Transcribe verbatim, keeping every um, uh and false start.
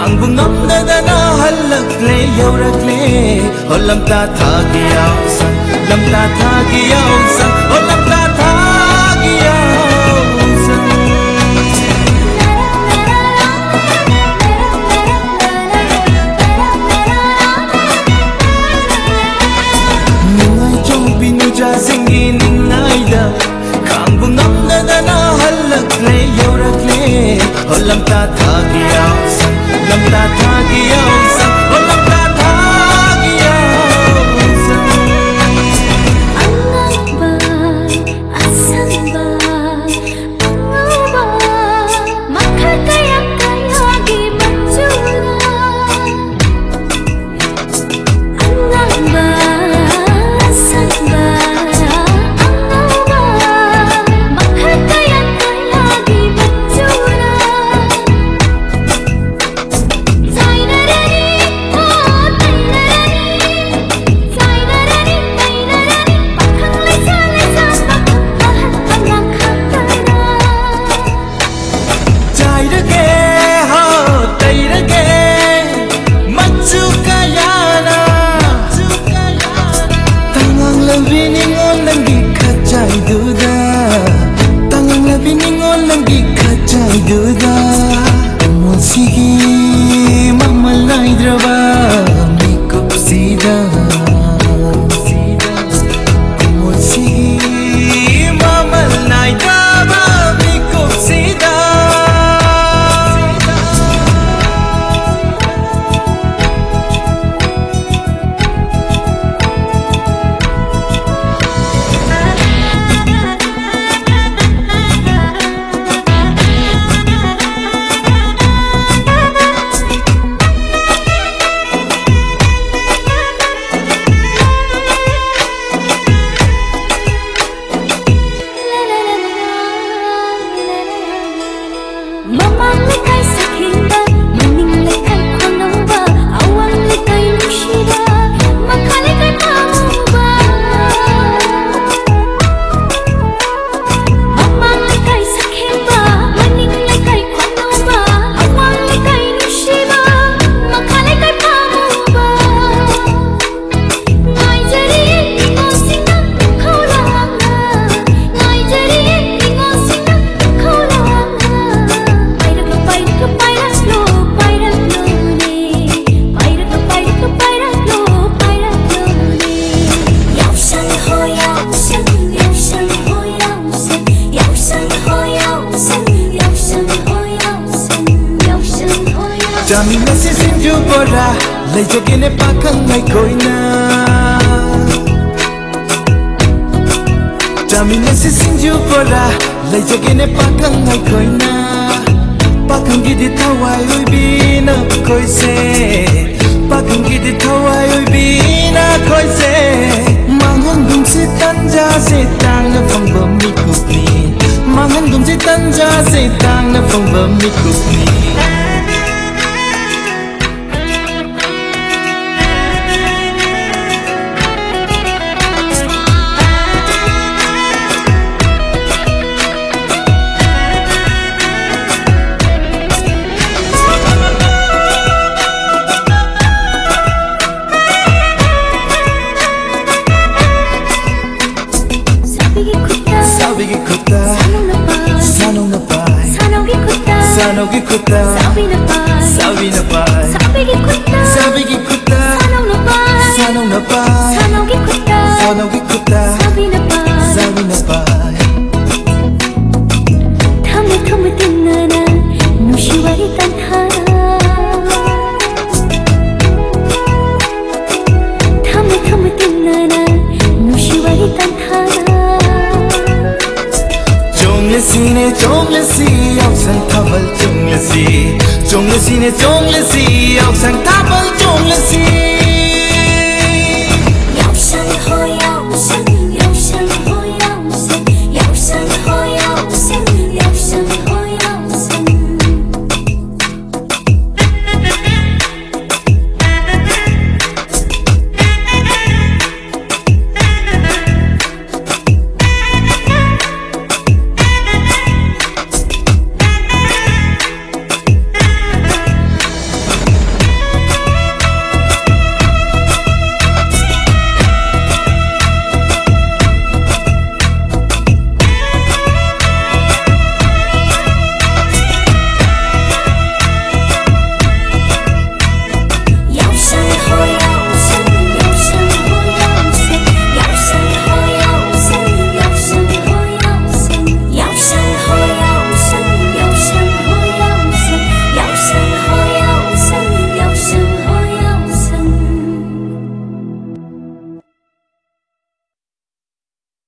Kangbu ngamnadana halakle yaurakle O lamta thagi yausan lamta thagi yausan O lamta thagi yausan Ningai chong pinuja singi ningai da Kangbu ngamnadana halakle yaurakle O lamta thagi yausan lamta thagi yausan O lamta thagi yausan Angaba asamba angaba makhar kaya kayagi manjura Angaba asamba angaba makhar kaya kayagi manjura Sigi mama laidraba mikop sida Sigi mama laidraba mikop sida Mamang lekay sakinda, maning lekay kwanamba, awang lekay nushida, makalekay pamuba. Mamang lekay sakinda, maning lekay kwanamba, awang lekay nushida, makalekay pamuba. Ngay jari ingosina kaulanga, ngay jari ingosina kaulanga. Jami nasi sinju bora, lay jogine pakang ngay koina. Jami nasi sinju bora, lay jogine pakang ngay koina. Pakang gidi thawai oi bina koise, pakang gidi thawai oi bina koise. Mangan dum si tanja se tang na phong bom mi kupni, mangan dum si tanja se tang na phong bom mi kupni. Sabigi kuta, sanong na pai, sanogi kuta, sanogi kuta, sabi na pai, sabi na pai, sabigi kuta, sabigi kuta, sanong na pai, sanong na pai, sanogi kuta, sanogi kuta, sabi na pai, sabi na pai. Thame thame tinana, nushiwari tanhara. Thame thame tinana, nushiwari tanhara. Jonglesi jonglesi ao sang thabal jonglesi jonglesi ne jonglesi ao sang thabal jonglesi